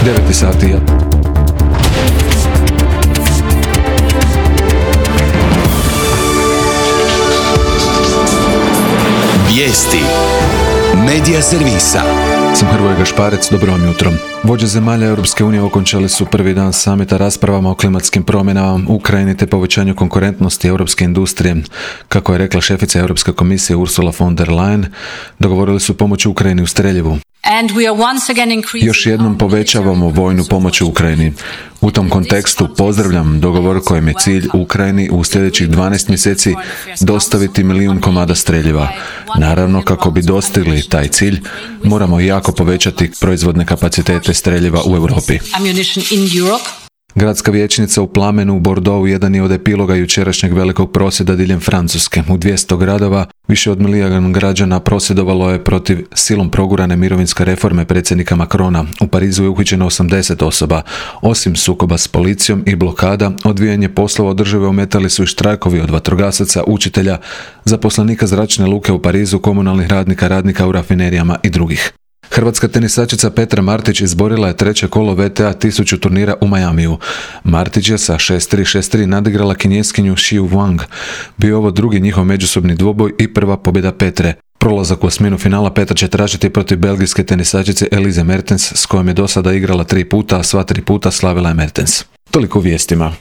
9 sati. Vijesti Medija servisa. Sam Hrvoje Gašparec, dobro vam jutro. Vođe zemalja Europske unije okončali su prvi dan samita raspravama o klimatskim promjenama, Ukrajini te povećanju konkurentnosti europske industrije. Kako je rekla šefica Europske komisije Ursula von der Leyen, dogovorili su pomoć Ukrajini u streljivu. Još jednom povećavamo vojnu pomoć u Ukrajini. U tom kontekstu pozdravljam dogovor kojem je cilj Ukrajini u sljedećih 12 mjeseci dostaviti 1 milijun komada streljiva. Naravno, kako bi dostigli taj cilj, moramo jako povećati proizvodne kapacitete streljiva u Europi. Gradska vijećnica u Plamenu u Bordeauxu jedan je od epiloga jučerašnjeg velikog prosvjeda diljem Francuske. U 200 gradova više od 1 milijun građana prosvjedovalo je protiv silom progurane mirovinske reforme predsjednika Macrona. U Parizu je uhićeno 80 osoba. Osim sukoba s policijom i blokada, odvijanje poslova od države ometali su i štrajkovi od vatrogasaca, učitelja, zaposlenika zračne luke u Parizu, komunalnih radnika u rafinerijama i drugih. Hrvatska tenisačica Petra Martić izborila je 3. kolo WTA 1000 turnira u Majamiju. Martić je sa 6-3, 6-3 nadigrala Kinjeskinju Xiu Wang. Bio ovo drugi njihov međusobni dvoboj i prva pobjeda Petre. Prolazak u osminu finala Petra će tražiti protiv belgijske tenisačice Elise Mertens, s kojom je do sada igrala 3 puta, a sva 3 puta slavila je Mertens. Toliko u vijestima.